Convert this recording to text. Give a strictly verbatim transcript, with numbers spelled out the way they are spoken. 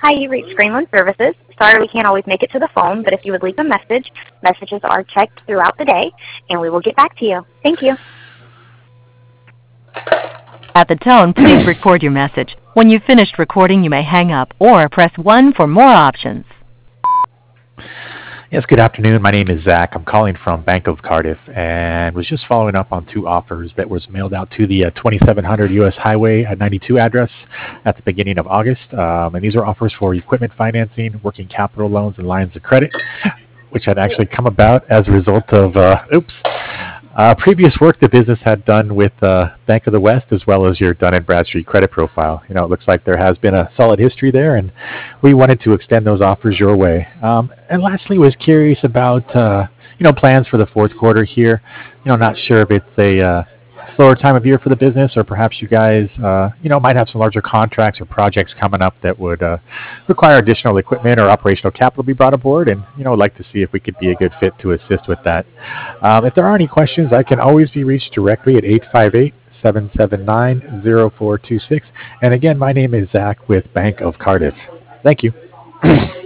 Hi, you reached Greenland Services. Sorry we can't always make it to the phone, but if you would leave a message, messages are checked throughout the day, and we will get back to you. Thank you. At the tone, please record your message. When you've finished recording, you may hang up or press one for more options. Yes, good afternoon. My name is Zach. I'm calling from Bank of Cardiff and was just following up on two offers that was mailed out to the uh, twenty-seven hundred U S Highway ninety-two address at the beginning of August. Um, and these are offers for equipment financing, working capital loans, and lines of credit, which had actually come about as a result of, uh, oops, Uh, previous work the business had done with uh, Bank of the West, as well as your Dun and Bradstreet credit profile. You know, it looks like there has been a solid history there, and we wanted to extend those offers your way. Um, and lastly, was curious about uh, you know plans for the fourth quarter here. You know, not sure if it's a uh, slower time of year for the business, or perhaps you guys uh, you know might have some larger contracts or projects coming up that would uh, require additional equipment or operational capital to be brought aboard, and you know, I'd like to see if we could be a good fit to assist with that. Um, if there are any questions, I can always be reached directly at eight five eight, seven seven nine, zero four two six. And again, my name is Zach with Bank of Cardiff. Thank you.